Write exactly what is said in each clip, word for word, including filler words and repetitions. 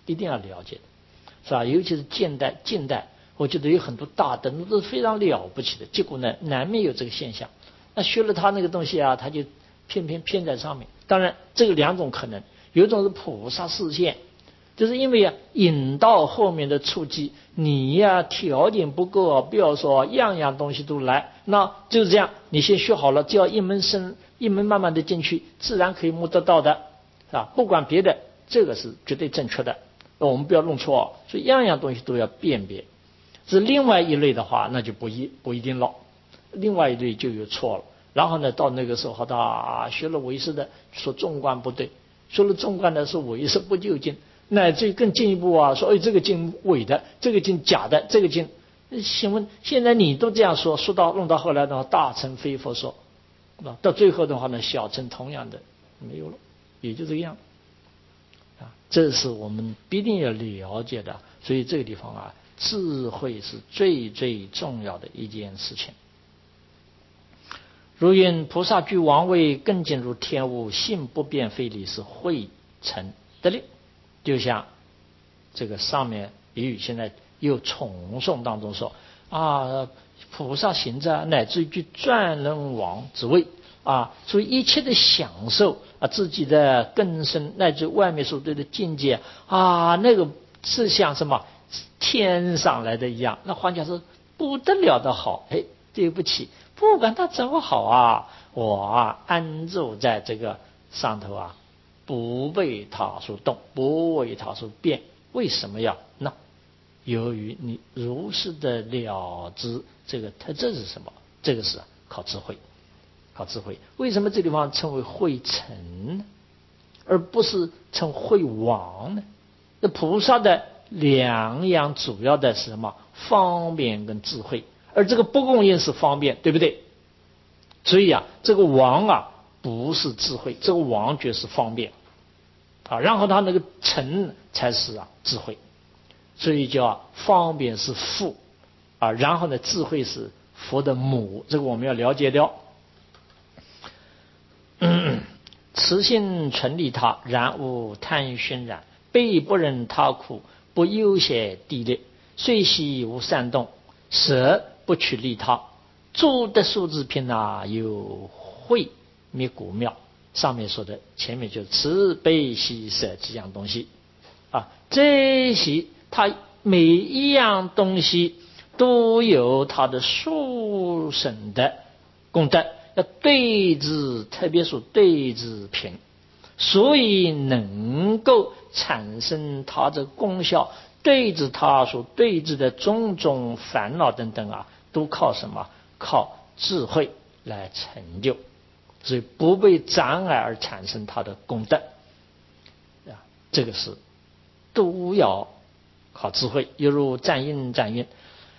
一定要了解的，是吧？尤其是近代，近代我觉得有很多大德都是非常了不起的，结果呢，难免有这个现象。那学了他那个东西啊，他就偏偏偏在上面。当然，这个两种可能，有一种是菩萨示现，就是因为啊，引到后面的初级，你呀、啊、条件不够，不要说样样东西都来，那就是这样，你先学好了，只要一门深，一门慢慢的进去，自然可以摸得到的，是吧？不管别的，这个是绝对正确的，我们不要弄错，所以样样东西都要辨别。是另外一类的话，那就不一不一定了，另外一类就有错了。然后呢，到那个时候，他学了唯识的，说纵观不对，说了纵观的是唯识不究竟，乃至于更进一步啊，说哎这个经伪的，这个经假的，这个经，请问现在你都这样说，说到弄到后来的话，大乘非佛说，啊，到最后的话呢，小乘同样的没有了，也就这个样啊，这是我们必定要了解的。所以这个地方啊，智慧是最最重要的一件事情。如云菩萨具王位，更进入天无，性不变非离，是慧成得力。就像这个上面比喻，现在又重诵当中说啊，菩萨行者乃至于转轮王之位啊，所以一切的享受啊，自己的根深，乃至外面所对的境界啊，那个是像什么天上来的一样。那换句话说，不得了的好。哎，对不起，不管他怎么好啊，我啊安住在这个上头啊，不被他所动，不为他所变。为什么呀？那由于你如是的了知这个特质是什么，这个是靠智慧，靠智慧。为什么这地方称为慧成呢，而不是称慧王呢？那菩萨的两样主要的是什么？方便跟智慧。而这个不共应是方便，对不对？所以啊，这个王啊不是智慧，这个王觉是方便啊，然后他那个成才是啊智慧，所以叫方便是父啊，然后呢智慧是佛的母，这个我们要了解掉。嗯，慈心纯利他，然无贪熏染，悲不忍他苦，不忧胁地劣，虽喜无善动，舍不取利他，诸的数字品啊，有慧灭古妙。上面说的前面就是慈悲喜舍几样东西啊，这些它每一样东西都有它的殊胜的功德，要对治，特别是对治品，所以能够产生它的功效，对治它所对治的种种烦恼等等啊，都靠什么？靠智慧来成就，所以不被障碍而产生它的功德啊，这个是都要靠智慧。犹如赞印赞印，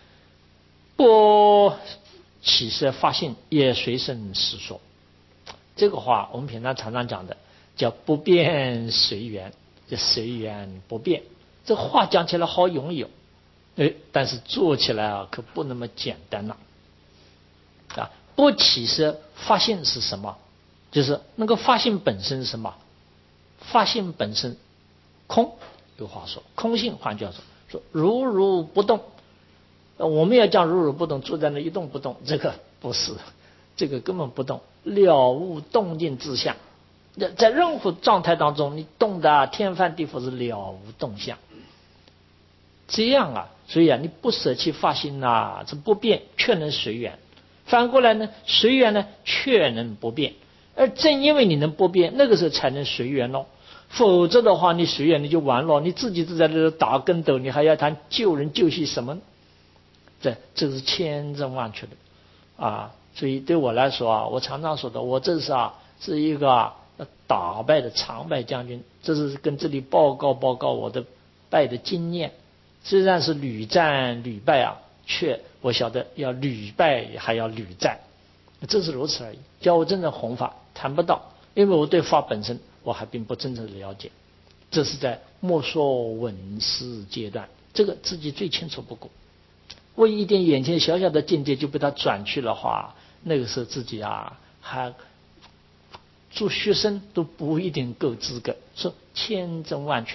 不起色发性，也随身实说。这个话我们平常常常讲的叫不变随缘，就随缘不变。这话讲起来好容易哦，哎，但是做起来啊可不那么简单了啊！不起色发性是什么？就是那个发性本身是什么？发性本身空，有话说空性，换句话说，说如如不动。我们要讲如如不动，坐在那一动不动，这个不是，这个根本不动，了悟动静之相。在任何状态当中，你动的天翻地覆是了无动向。这样啊，所以啊，你不舍弃发心啊，这不变却能随缘。反过来呢，随缘呢却能不变。而正因为你能不变，那个时候才能随缘咯。否则的话，你随缘你就完了，你自己都在这打跟斗，你还要谈救人救济什么？这这是千真万确的啊！所以对我来说啊，我常常说的，我这是啊是一个、啊、打败的常败将军，这是跟这里报告报告我的败的经验。虽然是屡战屡败啊，却我晓得要屡败还要屡战，这是如此而已。叫我真正弘法谈不到，因为我对法本身我还并不真正的了解，这是在莫说闻思阶段，这个自己最清楚不过。为一点眼前小小的境界就被他转去的话，那个时候自己啊还做学生都不一定够资格。说千真万确的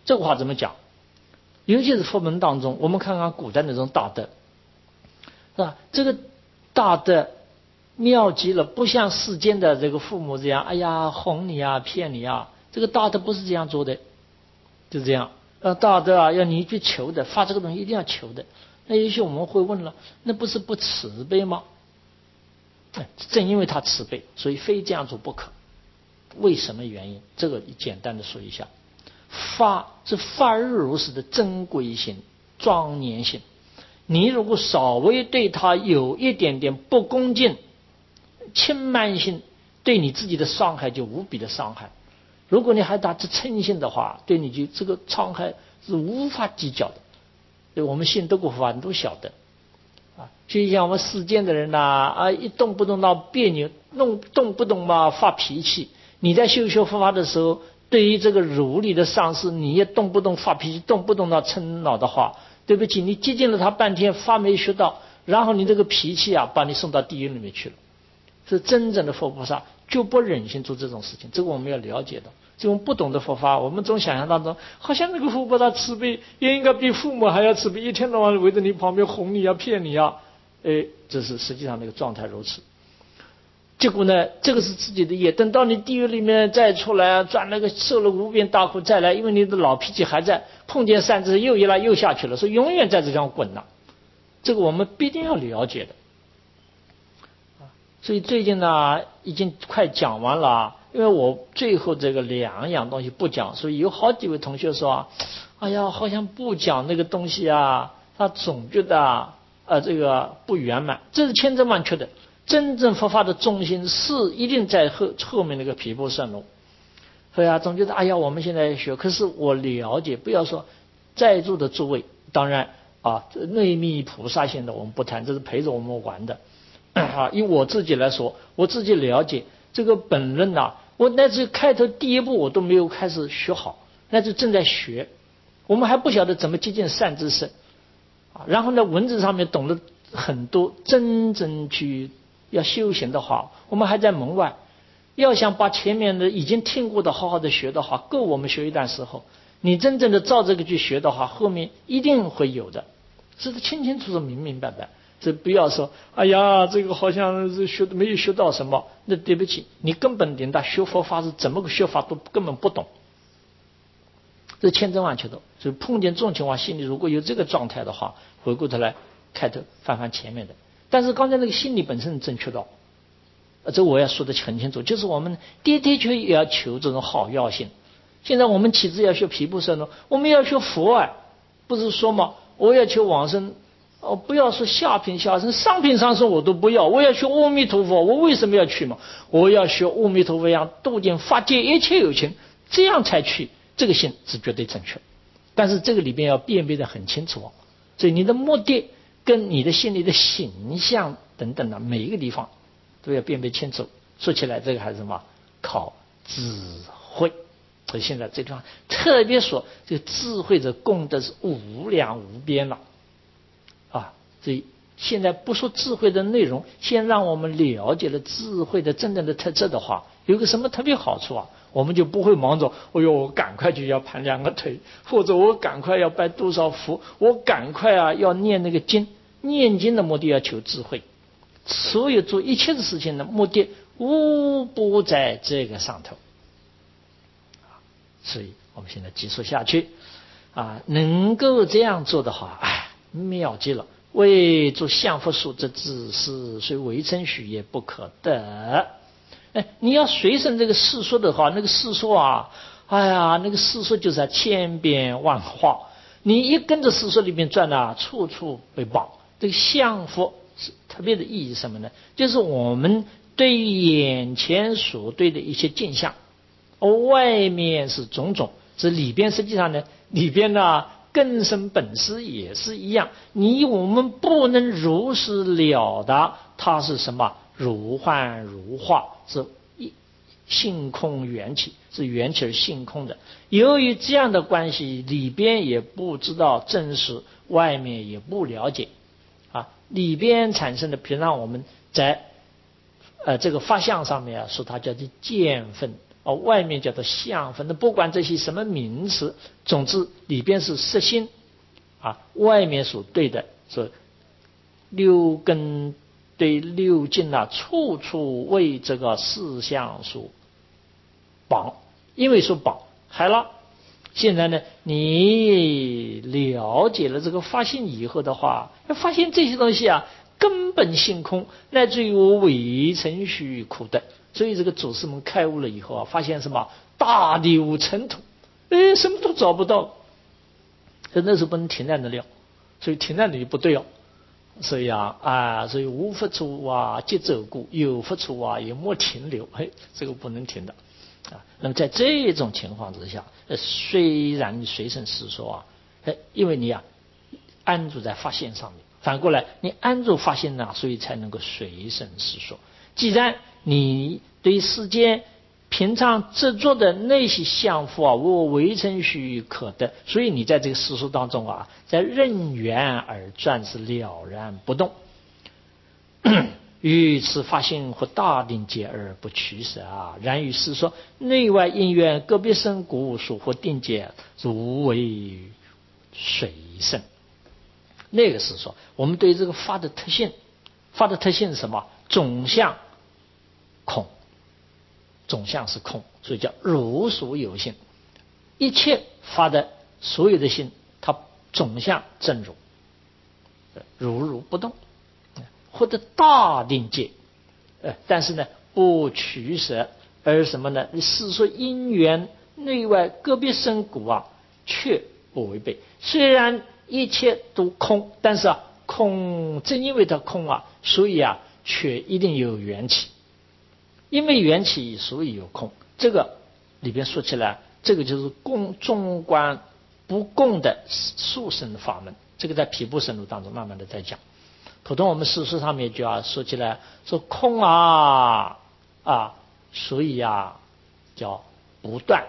这个话怎么讲？尤其是佛门当中，我们看看古代那种大德，是吧？这个大德妙极了，不像世间的这个父母这样，哎呀哄你啊骗你啊，这个大德不是这样做的，就这样。呃，大德啊要你去求的，发这个东西一定要求的。那也许我们会问了，那不是不慈悲吗？正因为他慈悲，所以非这样做不可。为什么原因？这个简单的说一下。发是发日如是的珍贵性、庄严性。你如果稍微对他有一点点不恭敬、轻慢性，对你自己的伤害就无比的伤害。如果你还打着嗔心的话，对你就这个伤害是无法计较的。对我们信德国法都晓得啊，就像我们世间的人呐 啊, 啊，一动不动闹别扭，弄动不动嘛发脾气。你在修修佛法的时候，对于这个如理的上师，你也动不动发脾气，动不动闹嗔恼的话，对不起，你接近了他半天，法没学到，然后你这个脾气啊，把你送到地狱里面去了。是真正的佛菩萨就不忍心做这种事情，这个我们要了解的。这种不懂的佛法，我们总想象当中，好像那个佛菩萨慈悲，也应该比父母还要慈悲，一天到晚围着你旁边哄你啊、骗你啊，哎，这是实际上那个状态如此。结果呢，这个是自己的业，等到你地狱里面再出来，转那个受了无边大苦再来，因为你的老脾气还在，碰见善知识又一来又下去了，所以永远在这上滚了。这个我们必定要了解的。所以最近呢，已经快讲完了，因为我最后这个两样东西不讲，所以有好几位同学说啊，哎呀，好像不讲那个东西啊，他总觉得啊，呃，这个不圆满，这是千真万确的。真正佛法的中心是一定在后后面那个毗婆舍那。所以啊，总觉得哎呀，我们现在学，可是我了解，不要说在座的诸位，当然啊，内密菩萨性的我们不谈，这是陪着我们玩的。啊，以我自己来说，我自己了解这个本论呐、啊，我乃至开头第一步我都没有开始学好，乃至正在学，我们还不晓得怎么接近善知识啊。然后呢，文字上面懂得很多，真正去要修行的话，我们还在门外。要想把前面的已经听过的好好的学的话，够我们学一段时候。你真正的照这个去学的话，后面一定会有的，是清清楚楚、明明白白。这不要说，哎呀，这个好像是学没有学到什么，那对不起，你根本连他学佛法是怎么个学法都根本不懂，这千真万确的。所以碰见这种情况，心里如果有这个状态的话，回过头来开头翻翻前面的。但是刚才那个心理本身是正确的，这我要说的很清楚，就是我们的的确也要求这种好药性。现在我们起自要学毗婆舍呢，我们要学佛啊，不是说嘛，我要求往生。哦，不要说下品下生，上品上生我都不要，我要学阿弥陀佛。我为什么要去嘛？我要学阿弥陀佛一样度尽法界一切有情，这样才去。这个心是绝对正确，但是这个里边要辨别得很清楚哦。所以你的目的跟你的心里的形象等等的每一个地方都要辨别清楚。说起来，这个还是什么？靠智慧。所以现在这地方特别说，这个智慧的功德是无量无边了。啊，所以现在不说智慧的内容，先让我们了解了智慧的真正的特质的话，有个什么特别好处啊？我们就不会忙着，哎呦，我赶快就要盘两个腿，或者我赶快要拜多少佛，我赶快啊要念那个经。念经的目的要求智慧，所有做一切的事情的目的无不在这个上头。所以我们现在继续下去啊，能够这样做的话，哎。妙极了，为作相佛数之自是，虽为称许也不可得。哎，你要随顺这个世说的话，那个世说啊，哎呀，那个世说就是千变万化，你一跟着世说里面转啊，处处被绑。这个相佛是特别的意义什么呢？就是我们对于眼前所对的一些镜像，而外面是种种，这里边实际上呢，里边呢。根生本师也是一样，你我们不能如实了达它是什么如幻如化，是性空缘起，是缘起而性空的。由于这样的关系，里边也不知道真实，外面也不了解啊，里边产生的，比如让我们在呃这个法相上面啊，说它叫做见分啊，外面叫做相，反正不管这些什么名词，总之里边是实心啊，外面所对的说六根对六境啊，处处为这个四相所绑，因为所绑。好了，现在呢，你了解了这个发现以后的话，发现这些东西啊，根本性空，乃至于我未曾许苦的。所以这个祖师们开悟了以后啊，发现什么大地无尘土，哎，什么都找不到。所以那时候不能停在那里，所以停在那里不对哦。所以啊啊，所以无佛处啊即走故，有佛处啊也莫停留，嘿，这个不能停的啊。那么在这种情况之下，呃，虽然随身实说啊，哎，因为你啊安住在发现上面，反过来你安住发现呢，所以才能够随身实说。既然你对世间平常执着的那些相缚啊，我未曾许可得，所以你在这个世俗当中啊，在任缘而转，是了然不动。于此发现或大定界而不取舍啊。然于是说内外因缘个别生故所或定界，如为随身。那个是说我们对这个法的特性，法的特性是什么？总相空，总相是空，所以叫如所有性。一切法的所有的性，它总相正如，如如不动，或者大定界。呃，但是呢，不取舍，而什么呢？是说因缘内外个别生故啊，却不违背。虽然一切都空，但是啊，空正因为它空啊，所以啊，却一定有缘起。因为缘起，所以有空。这个里边说起来，这个就是共中观不共的速生法门。这个在毗婆舍路当中慢慢的在讲。普通我们事实上面就要说起来，说空啊啊，所以啊叫不断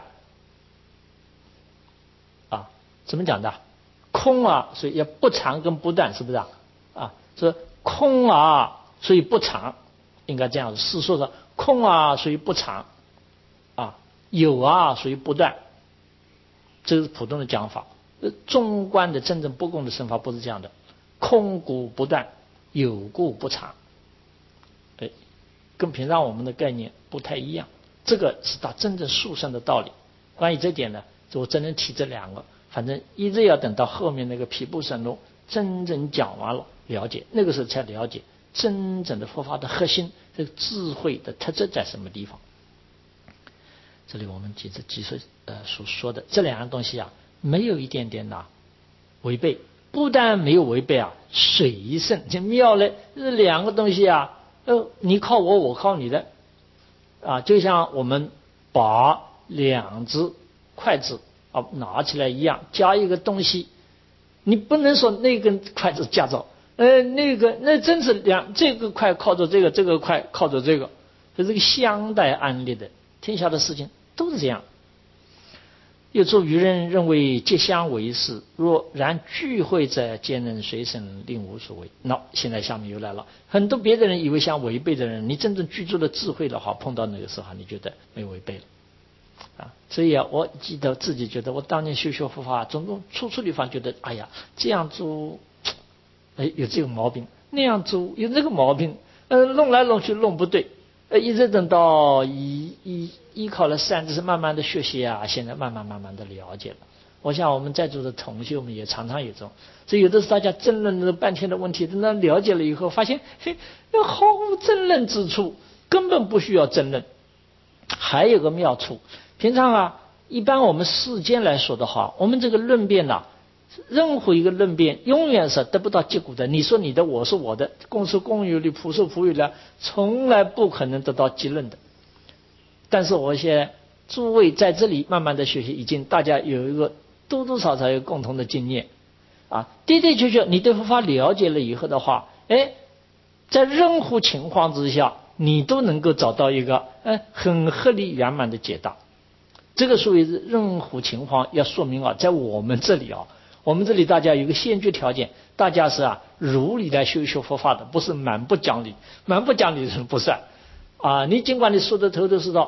啊，怎么讲的？空啊，所以要不长跟不断，是不是啊？啊，说空啊，所以不长，应该这样子。是说的空啊，所以不长啊，有啊，所以不断，这是普通的讲法。中观的真正不共的生法不是这样的，空故不断，有故不长，哎，跟平常我们的概念不太一样。这个是他真正速生的道理。关于这点呢，我只能提这两个，反正一直要等到后面那个毗婆舍路真正讲完了，了解那个时候才了解真正的佛法的核心，这个智慧的特质在什么地方。这里我们接着继续呃所说的这两样东西啊，没有一点点呐违背，不但没有违背啊，随顺就妙了。这两个东西啊，呃，你靠我，我靠你的啊，就像我们把两只筷子啊拿起来一样，夹一个东西，你不能说那根筷子夹着，呃，那个那真是两这个筷靠着这个，这个筷靠着这个，这是个相待安立的。天下的事情都是这样。有诸愚人认为结相为事，若然聚会者，皆能随身，令无所谓。那现在下面又来了，很多别的人以为相违背的人，你真正具足了智慧的话，碰到那个时候你觉得没违背了啊。所以啊，我记得自己觉得我当年修学佛法，种种处处地方觉得，哎呀，这样做，哎，有这个毛病，那样做有这个毛病，嗯、呃，弄来弄去弄不对。呃，一直等到依依依靠了三知识，慢慢的学习啊，现在慢慢慢慢的了解了。我想我们在座的同学们也常常有这种，所以有的时候大家争论了半天的问题，等到了解了以后，发现嘿，毫无争论之处，根本不需要争论。还有个妙处，平常啊，一般我们世间来说的话，我们这个论辩呐、啊。任何一个论辩永远是得不到结果的，你说你的，我说我的，公说公有理，婆说婆有理，从来不可能得到结论的。但是我现在诸位在这里慢慢的学习，已经大家有一个多多少少有共同的经验啊，的的确确你对佛法了解了以后的话，哎，在任何情况之下你都能够找到一个哎很合理圆满的解答。这个属于任何情况要说明啊，在我们这里啊，我们这里大家有一个先决条件，大家是啊如理来修学佛法的，不是蛮不讲理，蛮不讲理的人不算啊。你尽管你说的头头是道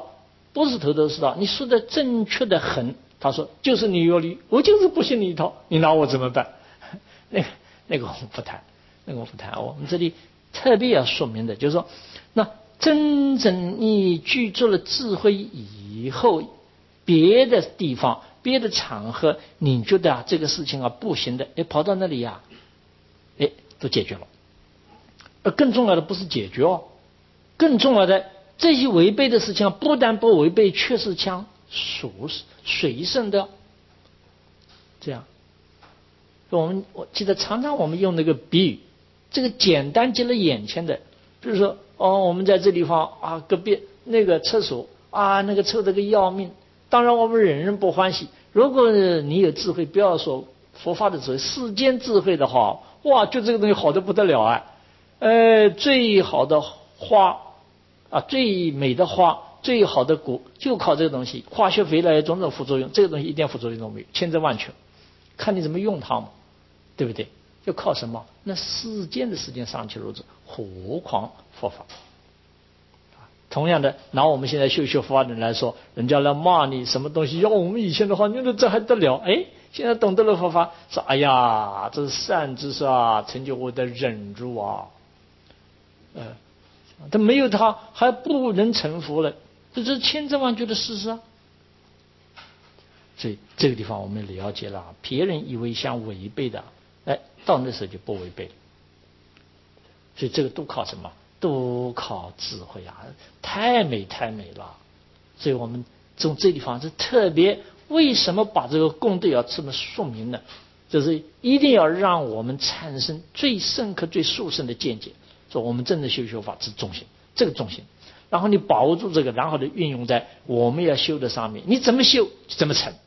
不是头头是道，你说的正确的很。他说就是你有理，我就是不信你一套，你拿我怎么办？那个那个我们不谈，那个我们不谈。我们这里特别要说明的就是说，那真正你具足了智慧以后，别的地方别的场合你觉得啊这个事情啊不行的，哎跑到那里呀、啊，哎都解决了。而更重要的不是解决哦，更重要的这些违背的事情不但不违背，却是将属随顺的。这样，我们我记得常常我们用那个比喻，这个简单极了眼前的，比如说哦，我们在这地方啊，隔壁那个厕所啊，那个臭得个要命。当然我们人人不欢喜。如果你有智慧，不要说佛法的智慧，世间智慧的话，哇，就这个东西好得不得了啊！呃，最好的花啊，最美的花，最好的果，就靠这个东西。化学肥料有种种副作用，这个东西一点副作用都没有，千真万确，看你怎么用它嘛，对不对？要靠什么？那世间的世间尚且如此，何况佛法？同样的，拿我们现在修修佛法的人来说，人家来骂你什么东西，要我们以前的话，你说这还得了？哎，现在懂得了佛法，说哎呀，这是善知识啊，成就我的忍辱啊。呃，他没有他还不能成佛了，这是千真万确的事实啊。所以这个地方我们了解了，别人以为像违背的，哎，到那时候就不违背了。所以这个都靠什么？都靠智慧啊，太美太美了。所以我们从这地方是特别，为什么把这个功德要这么说明呢？就是一定要让我们产生最深刻最殊胜的见解，说我们真的修修法是中心，这个中心，然后你把握住这个，然后的运用在我们要修的上面，你怎么修怎么成。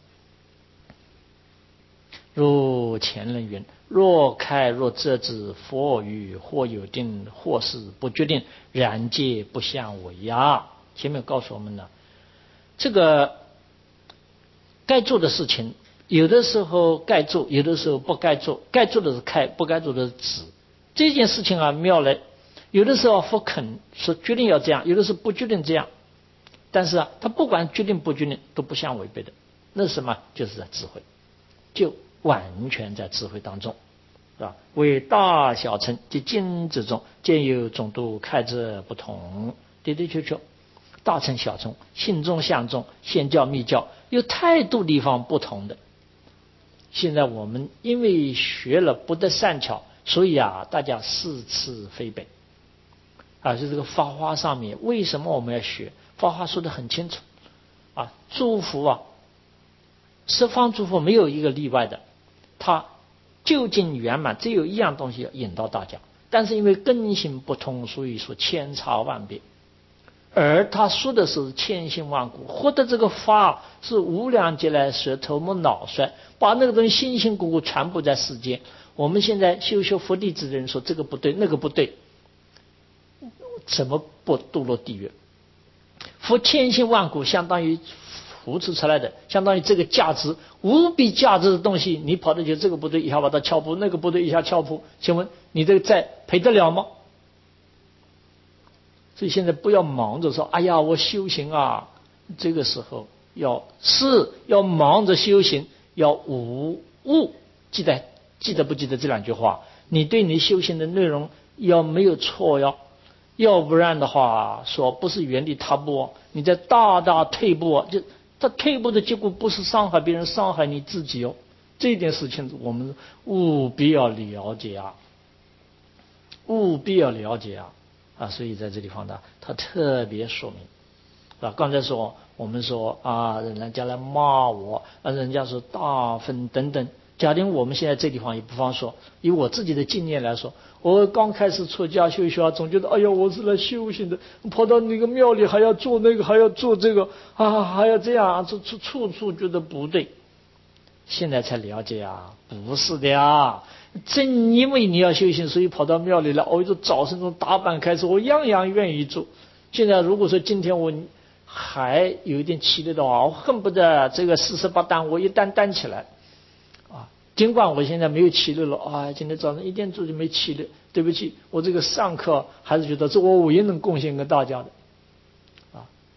如前人云：若开若遮之，佛语或有定，或是不决定，然皆不相违呀。前面告诉我们了，这个该做的事情，有的时候该做，有的时候不该做。该做的是开，不该做的是止。这件事情啊，妙了，有的时候佛肯说决定要这样，有的时候不决定这样。但是啊，他不管决定不决定，都不相违背的。那是什么？就是在智慧，就完全在智慧当中，是吧？为大小乘及经之中，皆有总度开者不同，的的确确，大乘小乘信中相中，显教密教有态度地方不同的。现在我们因为学了不得善巧，所以啊，大家是此非彼啊。就这个法华上面，为什么我们要学？法华说得很清楚啊，诸佛啊，十方诸佛没有一个例外的。他究竟圆满，只有一样东西要引导大家，但是因为根性不同，所以说千差万别。而他说的是千辛万苦，获得这个法是无量劫来舍头目脑衰，把那个东西辛辛苦苦传播在世间。我们现在修修佛弟子的人说这个不对，那个不对，怎么不堕落地狱？佛千辛万苦，相当于扶持出来的，相当于这个价值无比价值的东西，你跑的就这个不对，一下把它敲破，那个不对，一下敲破，请问你这个债赔得了吗？所以现在不要忙着说，哎呀，我修行啊，这个时候要是要忙着修行，要无误。记得记得不记得这两句话？你对你修行的内容要没有错哟，要不然的话，说不是原地踏步，你在大大退步，就他退步的结果不是伤害别人，伤害你自己哦。这件事情我们务必要了解啊，务必要了解啊啊！所以在这地方呢，他特别说明啊。刚才说我们说啊，人家来骂我啊，人家说大分等等。假定我们现在这地方，也不妨说，以我自己的经验来说，我刚开始出家修修啊，总觉得哎呀，我是来修行的，跑到那个庙里还要做那个，还要做这个啊，还要这样，处处处处觉得不对。现在才了解啊，不是的呀。正因为你要修行，所以跑到庙里来，我就早晨从打扮开始，我样样愿意做。现在如果说今天我还有一点气力的话，我恨不得这个四十八单我一单担起来啊。尽管我现在没有气力了啊，今天早上一点做就没气力，对不起，我这个上课还是觉得是我唯一能贡献给大家的啊。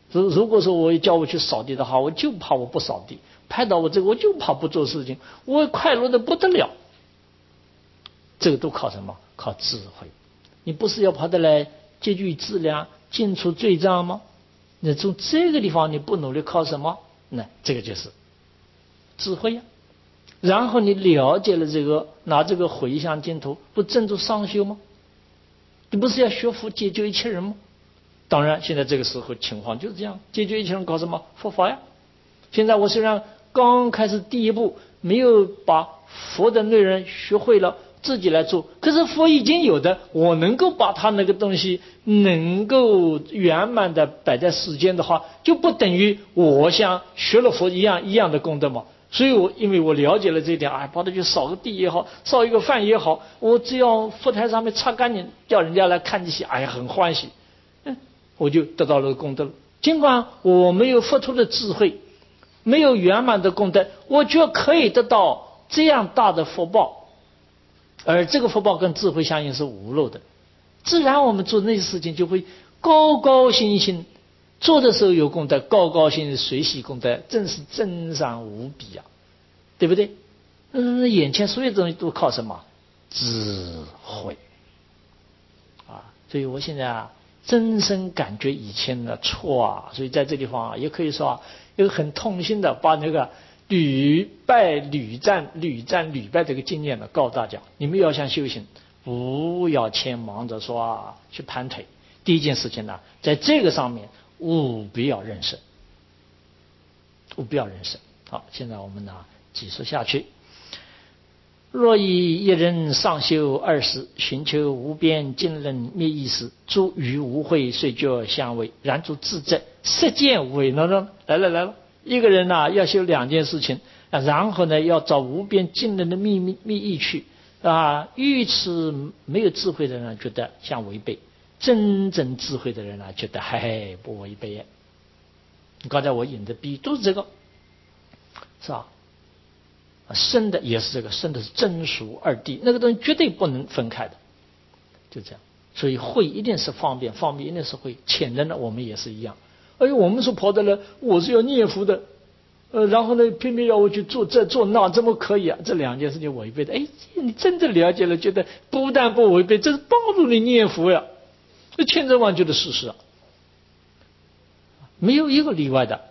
如如果说我叫我去扫地的话，我就怕我不扫地，拍到我这个我就怕不做事情，我快乐的不得了。这个都靠什么？靠智慧。你不是要跑得来节具质量，尽除罪障吗？那从这个地方你不努力，靠什么？那这个就是智慧呀。然后你了解了这个，拿这个回向净土，不正住上修吗？你不是要学佛解救一切人吗？当然，现在这个时候情况就是这样，解决一切人搞什么？佛法呀。现在我虽然刚开始第一步，没有把佛的内容学会了，自己来做，可是佛已经有的，我能够把他那个东西能够圆满的摆在世间的话，就不等于我像学了佛一样一样的功德嘛。所以我因为我了解了这一点，哎，把它去扫个地也好，烧一个饭也好，我只要佛台上面擦干净，叫人家来看这些，哎呀，很欢喜，嗯，我就得到了功德了。尽管我没有佛陀的智慧，没有圆满的功德，我却可以得到这样大的福报，而这个福报跟智慧相应是无漏的，自然我们做那些事情就会高高兴兴。做的时候有功德，高高兴兴随喜功德，真是珍赏无比啊，对不对？嗯，眼前所有东西都靠什么？智慧啊！所以我现在啊，真深感觉以前的错啊，所以在这地方啊，也可以说啊，又很痛心的把那个屡败屡战、屡战屡败这个经验呢，告诉大家：你们要想修行，不要先忙着说啊去盘腿。第一件事情呢，在这个上面。务必要认识，务必要认识。好，现在我们呢继续下去。若以一人上修二十，寻求无边尽人灭意识，诸于无慧，虽觉相违，然诸自证实见违了呢？来了来了，一个人呢要修两件事情，然后呢要找无边尽人的秘密密意去啊。愚痴没有智慧的人觉得像违背。真正智慧的人呢，觉得嘿嘿不违背。刚才我引的比都是这个，是吧？生的也是这个，生的是真俗二谛，那个东西绝对不能分开的，就这样。所以慧一定是方便，方便一定是慧。浅的呢，我们也是一样。哎呦，我们说跑的了，我是要念佛的，呃，然后呢，偏偏要我去做这做那，怎么可以啊？这两件事情违背的。哎，你真的了解了，觉得不但不违背，这是帮助你念佛呀。这千真万确的事实啊，没有一个例外的。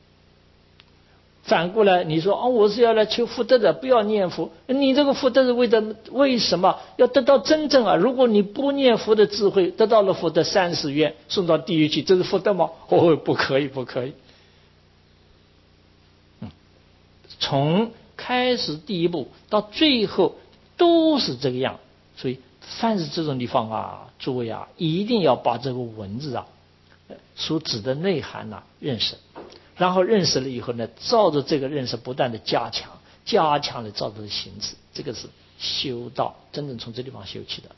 反过来，你说啊，我是要来求福德的，不要念佛。你这个福德是为的为什么要得到真正啊？如果你不念佛的智慧，得到了福德三十愿送到地狱去，这是福德吗？哦，不可以，不可以。嗯，从开始第一步到最后都是这个样，所以凡是这种地方啊。诸位啊，一定要把这个文字啊所指的内涵呐、啊、认识，然后认识了以后呢，照着这个认识不断的加强，加强了照着的行持，这个是修道，真正从这地方修起的。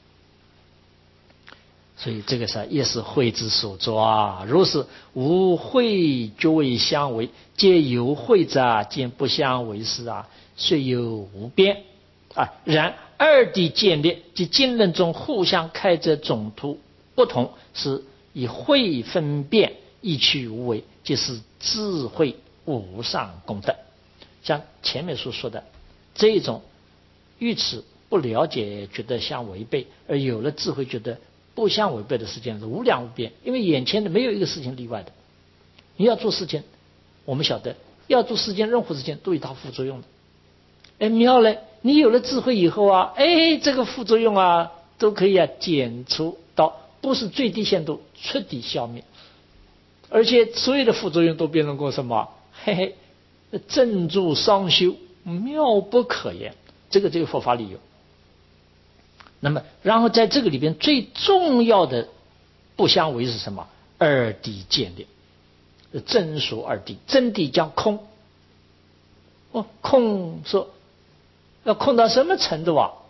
所以这个是也是慧之所作啊。若是无慧，觉为相违；皆有慧者，见不相违事啊，虽有无边啊。然二谛建立即经论中互相开遮总图不同，是以慧分辨意趣无为，即是智慧无上功德。像前面所说的这种愚痴不了解觉得相违背，而有了智慧觉得不相违背的事情是无量无边，因为眼前的没有一个事情例外的。你要做事情，我们晓得要做世间任何事情都有它副作用的。哎，妙嘞！你有了智慧以后啊，哎，这个副作用啊都可以啊减除到不是最低限度，彻底消灭，而且所有的副作用都变成过什么？嘿嘿，正住双修，妙不可言。这个这个佛法里有。那么，然后在这个里边最重要的不相违是什么？二谛建立，真俗二谛，真谛将空。哦，空说要空到什么程度啊？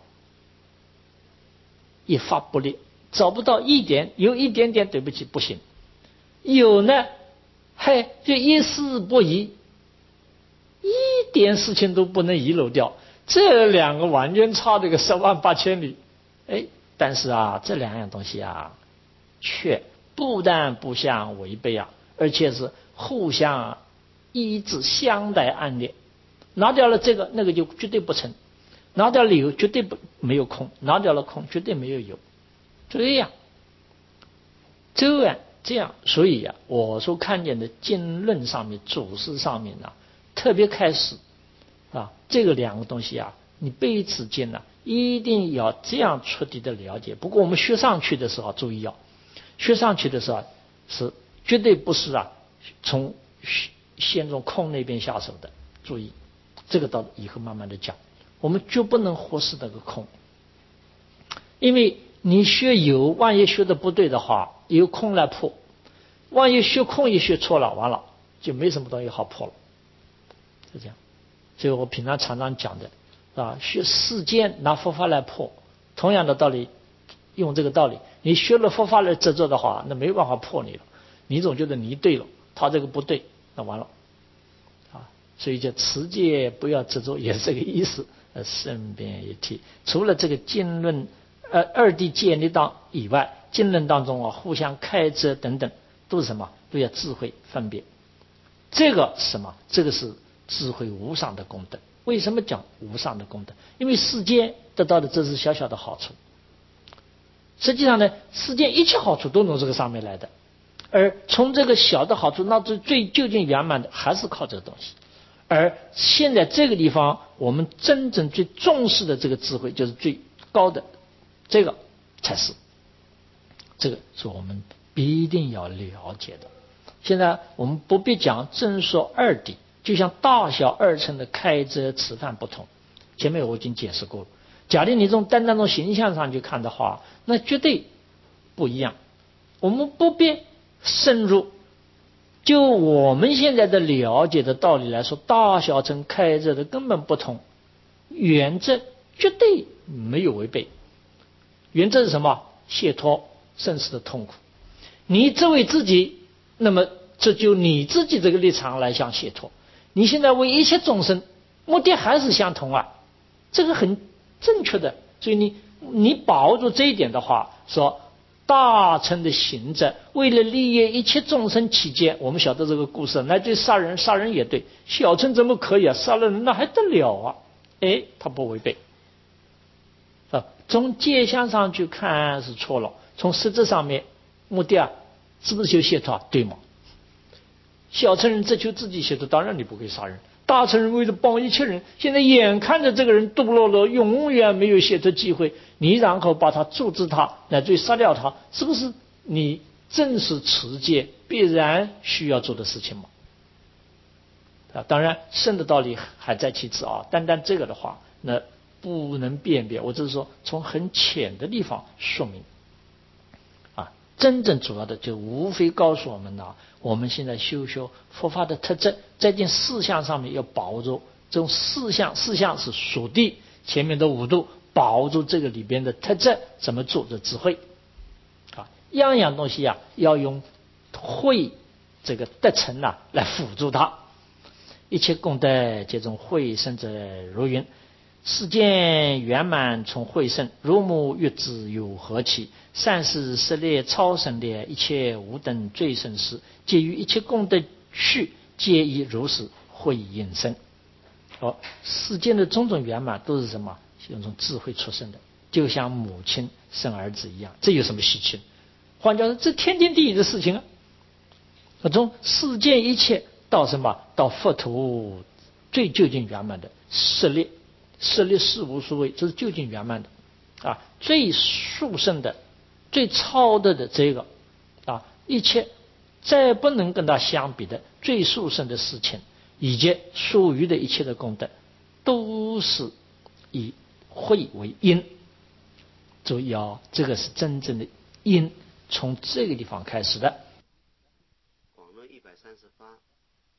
一发不立，找不到一点，有一点点，对不起，不行。有呢，嘿，就一丝不遗，一点事情都不能遗漏掉。这两个完全差这个十万八千里。哎，但是啊，这两样东西啊，却不但不相违背啊， 而且是互相依止相待暗恋。拿掉了这个，那个就绝对不成；拿掉了有，绝对不没有空；拿掉了空，绝对没有有。这样，这样这样，所以呀、啊，我所看见的经论上面、祖师上面呢、啊，特别开始啊，这个两个东西啊，你背此经呢、啊，一定要这样彻底的了解。不过我们学上去的时候，注意要、啊、学上去的时候是绝对不是啊，从先从空那边下手的。注意。这个到以后慢慢的讲，我们绝不能忽视那个空，因为你学有，万一学的不对的话，由空来破；万一学空也学错了，完了就没什么东西好破了，是这样。所以我平常常常讲的啊，学世间拿佛法来破，同样的道理，用这个道理，你学了佛法来执着的话，那没办法破你了。你总觉得你对了，他这个不对，那完了。所以叫持戒不要执着，也是这个意思。呃，顺便一提，除了这个经论，呃，二谛建立当以外，经论当中啊，互相开遮等等，都是什么？都要智慧分别。这个是什么？这个是智慧无上的功德。为什么讲无上的功德？因为世间得到的这是小小的好处，实际上呢，世间一切好处都从这个上面来的，而从这个小的好处，那最最究竟圆满的，还是靠这个东西。而现在这个地方，我们真正最重视的这个智慧，就是最高的，这个才是，这个是我们必定要了解的。现在我们不必讲正说二谛，就像大小二乘的开遮持犯不同，前面我已经解释过了。假定你从单单从形象上去看的话，那绝对不一样。我们不必深入。就我们现在的了解的道理来说，大小乘开遮的根本不同，原则绝对没有违背。原则是什么？解脱生死的痛苦。你这为自己，那么这就你自己这个立场来想解脱。你现在为一切众生，目的还是相同啊，这个很正确的。所以你你把握住这一点的话，说。大乘的行者为了利益一切众生起见，我们晓得这个故事，乃至杀人，杀人也对，小乘怎么可以啊？杀了人那还得了啊？哎，他不违背啊。从戒相上去看是错了，从实质上面目的啊，是不是求解脱？对吗？小乘人只求自己解脱，当然你不可以杀人。大乘人为了帮一切人，现在眼看着这个人堕落了，永远没有解脱机会，你然后把他阻止他，乃至于杀掉他，是不是你正是持戒必然需要做的事情吗？啊，当然圣的道理还在其次啊，单单这个的话，那不能辨别。我只是说从很浅的地方说明。啊，真正主要的就无非告诉我们呢、啊，我们现在修修佛法的特质，在这四项上面要把握住。这种四项，四项是属地，前面的五度把握住这个里边的特质，怎么做的智慧啊？样样东西啊，要用慧这个德成啊来辅助它。一切功德皆从慧生者如云。世间圆满从慧生，如母育子有何期？善事实列超生列，一切无等最胜事，皆于一切功德序，皆以如是慧引生。哦，世间的种种圆满都是什么？用从智慧出生的，就像母亲生儿子一样，这有什么稀奇？换句话说，这天经地义的事情啊。从世间一切到什么？到佛土最究竟圆满的实列。设立事无所谓，这是究竟圆满的啊，最殊胜的、最超的的这个啊，一切再不能跟它相比的最殊胜的事情，以及属于的一切的功德，都是以慧为因。注意啊，这个是真正的因，从这个地方开始的。 广论一百三十八。